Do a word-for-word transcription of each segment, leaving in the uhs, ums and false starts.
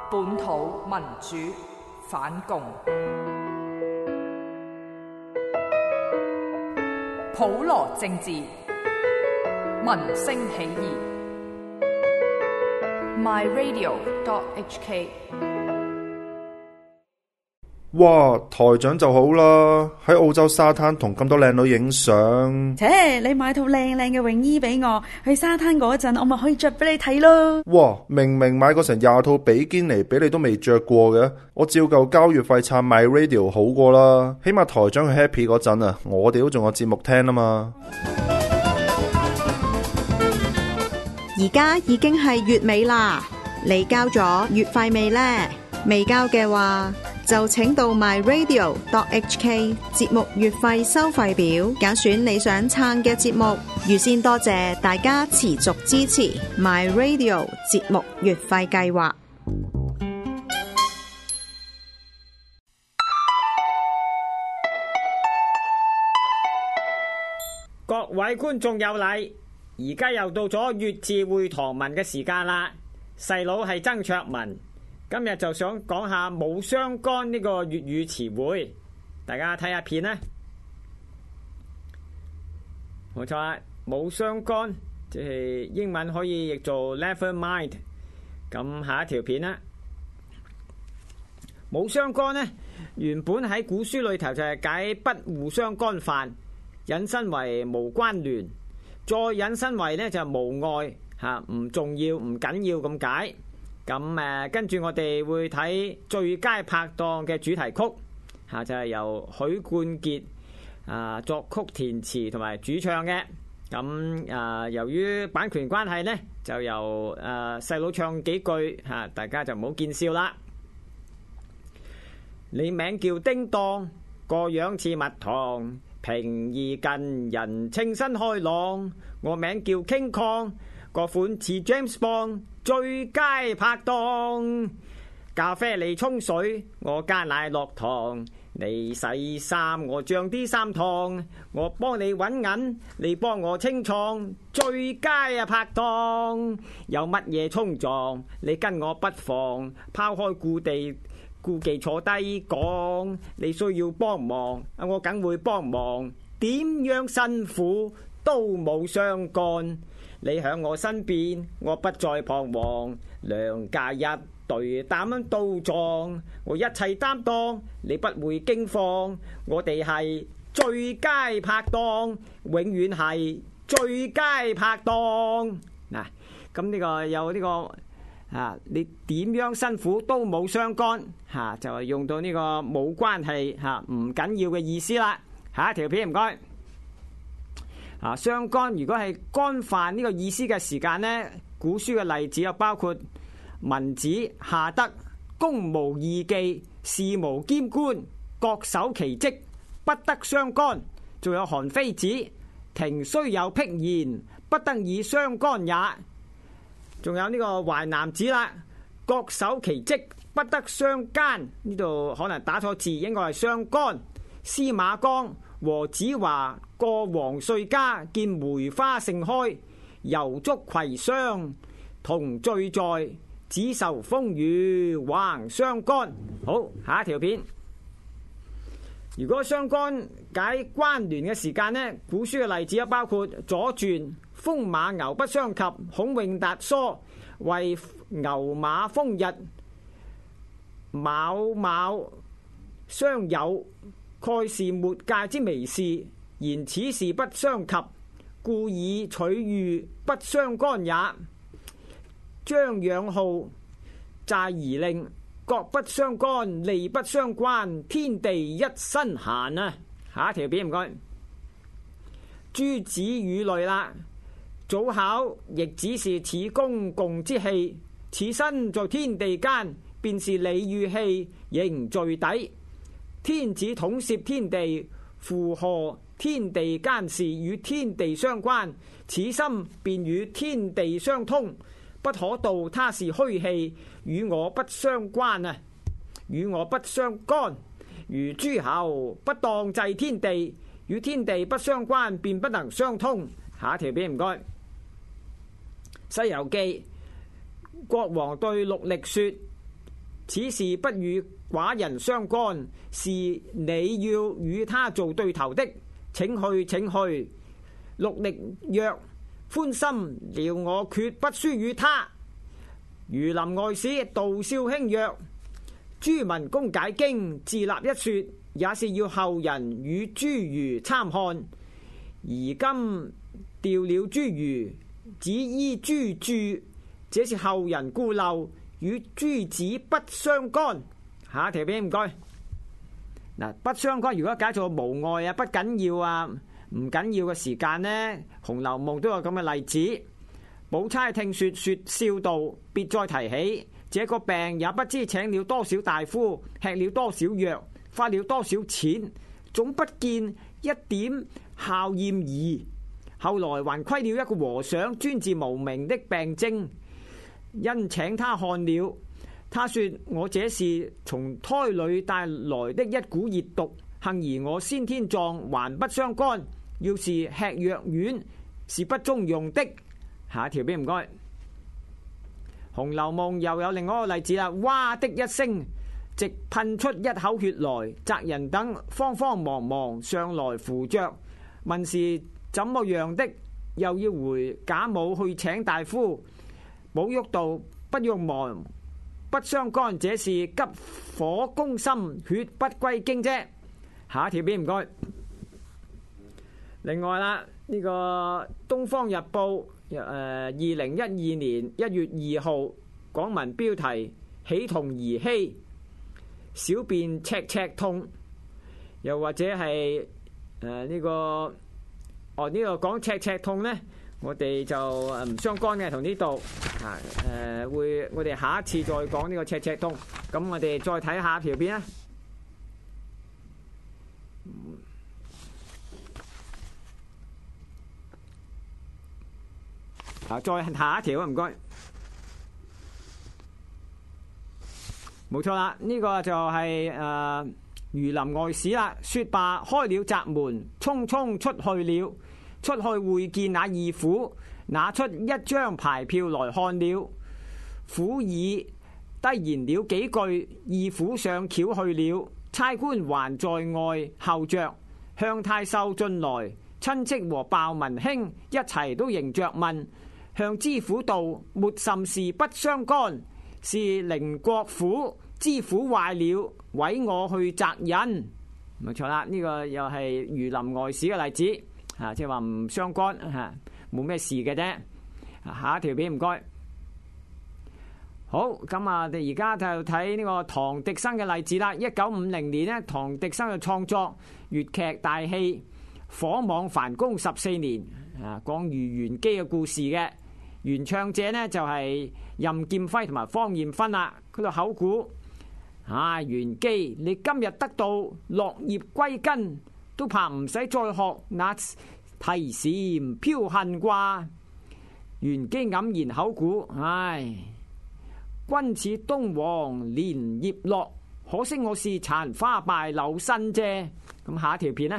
本土民主反共，普羅政治，民聲起義。My Radio dot H K。 哇，台長就好啦，喺澳洲沙灘同咁多靚女影相。 切，你買套靚靚嘅泳衣俾我，去沙灘嗰陣我咪可以着俾你睇咯。 哇，明明買過成廿套比堅尼俾你都未着過嘅，我照舊交月費撐 My Radio 好過啦，起碼台長去 happy 嗰陣啊，我哋都仲有節目聽啊嘛。 而家已經係月尾啦，你交咗月費未呢？未交嘅話，就請到 My Radio dot H K 節目月費收費表，揀選你想撐嘅節目。預先多謝大家持續支持 My Radio 節目月費計劃。 各位觀眾有禮，而家又到咗粵字會堂文嘅時間啦。細佬係曾卓文。今日就想講下冇相干呢個粵語詞彙，大家睇下片啦。冇錯啦，冇相干即係英文可以譯做 never mind。咁下一條片啦，冇相干呢，原本喺古書裏頭就係解不互相干犯，引申為無關聯，再引申為呢就係無礙吓，唔重要唔緊要咁解。咁誒，跟住我哋會睇最佳拍檔嘅主題曲，嚇就係由許冠傑啊作曲填詞同埋主唱嘅。咁啊，由於版權關係呢，就由誒細佬唱幾句嚇，大家就唔好見笑啦。你名叫叮當，個樣似蜜糖，平易近人，清新開朗。我名叫 King Kong，個款似 James Bond。最佳拍檔，咖啡你沖水，我加奶落糖。你洗衫，我將啲衫燙。我幫你搵銀，你幫我清倉。最佳啊拍檔，有乜嘢衝撞，你跟我不妨拋開顧地顧忌坐低講。你需要幫忙，我梗會幫忙。點樣辛苦都冇相干。你喺我身邊，我不再彷徨。兩家一對擔刀撞，我一切擔當，你不會驚慌。我哋係最佳拍檔，永遠係最佳拍檔。嗱，咁呢個有呢個啊，你點樣辛苦都冇相干吓，就係用到呢個冇關係吓，唔緊要嘅意思啦。下一條片唔該。啊，相干如果係干犯呢個意思嘅時間呢，古書嘅例子又包括文子、夏德、公無異忌、事無兼觀、各守其職、不得相干。仲有韓非子，庭雖有辟言，不得以相干也。仲有呢個淮南子啦，各守其職，不得相奸。呢度可能打錯字，應該係相干。司馬光和子華過黃歲家，見梅花盛開，遊足葵湘，同醉在，只受風雨橫相干。好，下一條片。如果相干解關聯嘅時間呢，古書嘅例子有包括左傳，風馬牛不相及，孔永達疏為牛馬風日，卯卯相有，蓋是末界之微事，言此事不相及，故以取喻不相干也。張養浩寨夷令，各不相干，利不相關，天地一身閒啊！下一條片唔該。諸子語類啦，早考亦只是此公共之器，此身在天地間，便是理與器，形序底。天子統攝天地，負荷天地間事，與天地相關，此心便與天地相通，不可道他是虛氣，與我不相關啊，與我不相干。如諸侯不當制天地，與天地不相關，便不能相通。下一條片唔該。西遊記，國王對陸力說： 此事不與寡人相干，是你要與他做對頭的，請去請去。陸力曰：寬心，聊我決不輸與他。儒林外史杜少卿曰：朱文公解經自立一說，也是要後人與朱儒參看。而今掉了朱儒，只依朱注，這是後人固漏，與朱子不相干。下一條片唔該。嗱，不相干如果解做無礙啊、不緊要啊、唔緊要嘅時間呢，《紅樓夢》都有咁嘅例子。寶釵聽說說笑道，別再提起。這個病也不知請了多少大夫，吃了多少藥，花了多少錢，總不見一點效驗兒。後來還虧了一個和尚，專治無名的病徵，因請他看了，他說我這是從胎裏帶來的一股熱毒，幸而我先天壯還不相干，要是吃藥丸是不中用的。下一條邊唔該。《紅樓夢》又有另外一個例子啦，哇的一聲，直噴出一口血來，宅人等慌慌忙忙上來扶着，問是怎麼樣的，又要回賈母去請大夫。寶玉道：不用忙，不相干，這是急火攻心，血不歸經啫。下一條邊唔該。另外啦，呢、這個《東方日報》誒二零一二年一月二號廣文標題：喜同兒戲，小便赤赤痛。又或者係誒呢個哦呢、這個講赤赤痛呢，我哋就唔相干嘅，同呢度啊誒會我哋下一次再講呢個赤赤痛。咁我哋再睇下條片啊。啊！再下一條啊，唔該，冇錯啦。呢、這個就係誒儒林外史啦。說罷，開了宅門，匆匆出去了。出去會見那二府，拿出一張牌票來看了。府議低言了幾句，二府上轎去了。差官還在外候着，向太守進來，親戚和鮑文卿一齊都迎着問。向知府道：沒甚事不相干，是寧國府知府壞了，委我去責任。冇錯啦，呢、這個又係儒林外史嘅例子，啊，即係話唔相干，吓冇咩事嘅啫。下一條片唔該。好，咁啊，我哋而家就睇呢個唐滌生嘅例子啦。一九五零年呢，唐滌生嘅創作粵劇大戲《火網繁宮十四年》，啊，講魚玄機嘅故事嘅。原唱者呢就係任劍輝同埋方艷芬啦。佢度口估：啊，玄機，你今日得到落葉歸根，都怕唔使再學那提蟬飄恨啩。玄機黯然口估：唉，君似東皇連葉落，可惜我是殘花敗柳身啫。咁下一條片呢？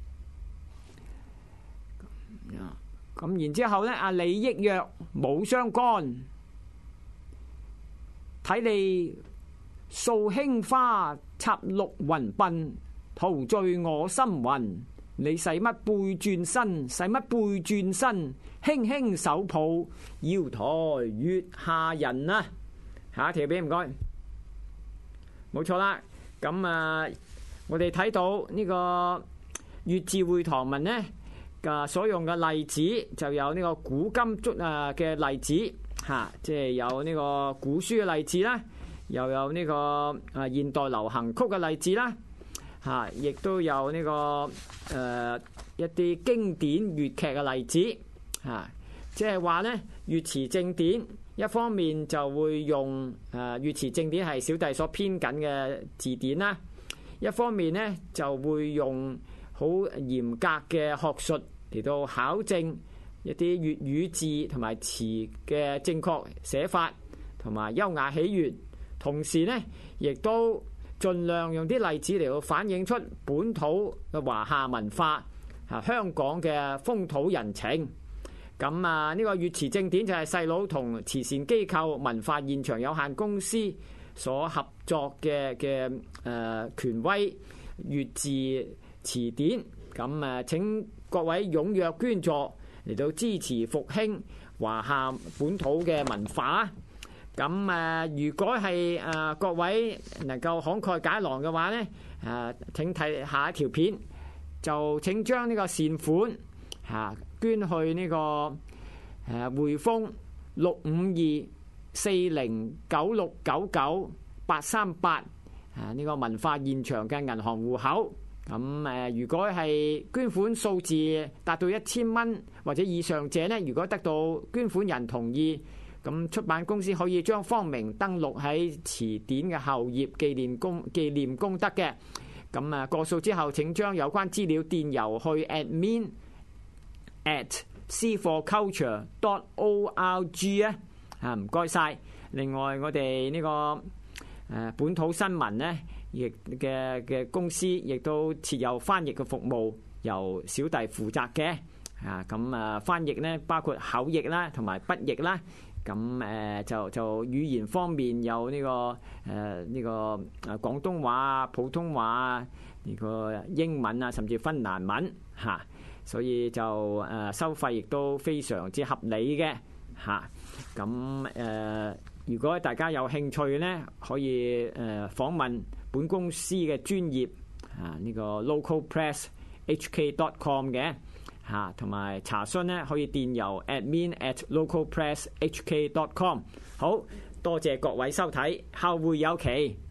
咁然之後呢，阿李益曰：冇相干，睇你掃興花插綠雲鬢，陶醉我心魂。你使乜背轉身？使乜背轉身？輕輕手抱腰台月下人啊！下一條片唔該，冇錯啦。咁啊，我哋睇到呢個粵字會堂文呢，所用嘅例子就有呢個古今竹啊嘅例子吓，即係有呢個古書嘅例子啦，又有呢個啊現代流行曲嘅例子啦吓，亦都有呢個誒一啲經典粵劇嘅例子吓，即係話呢粵詞正典一方面就會用誒粵詞正典係小弟所編緊嘅字典啦，一方面呢就會用好嚴格嘅學術嚟到考證一啲粵語字同埋詞嘅正確寫法同埋優雅起源，同時呢亦都盡量用啲例子嚟到反映出本土嘅華夏文化啊，香港嘅風土人情。咁啊，呢個粵詞正典就係細佬同慈善機構文化現場有限公司所合作嘅嘅誒權威粵字詞典。咁誒請各位踴躍捐助嚟到支持復興華夏本土嘅文化。咁誒，如果係誒各位能夠慷慨解囊嘅話咧，誒請睇下一條片，就請將呢個善款嚇捐去呢個誒匯豐六五二四零九六九九八三八啊呢個文化現場嘅銀行戶口。咁誒，如果係捐款數字達到一千蚊或者以上者咧，如果得到捐款人同意，咁出版公司可以將方名登錄喺詞典嘅後頁，紀念功紀念功德嘅。咁啊過數之後，請將有關資料電郵去 admin at c for culture dot org 啊！啊唔該晒。另外我哋呢個誒本土新聞呢，亦嘅嘅公司亦都設有翻譯嘅服務，由小弟負責嘅。啊咁啊翻譯呢，包括口譯啦同埋筆譯啦。咁誒就就語言方面有呢、這個誒呢、呃這個誒廣東話啊、普通話啊、呢、這個英文啊，甚至芬蘭文嚇、啊，所以就誒、呃、收費亦都非常之合理嘅嚇。咁、啊、誒、呃，如果大家有興趣咧，可以誒、呃、訪問本公司嘅專頁啊，呢、這個 local press h k dot com 嘅。嚇，同埋查詢咧可以電郵 admin at local press h k dot com。好多謝各位收睇，後會有期。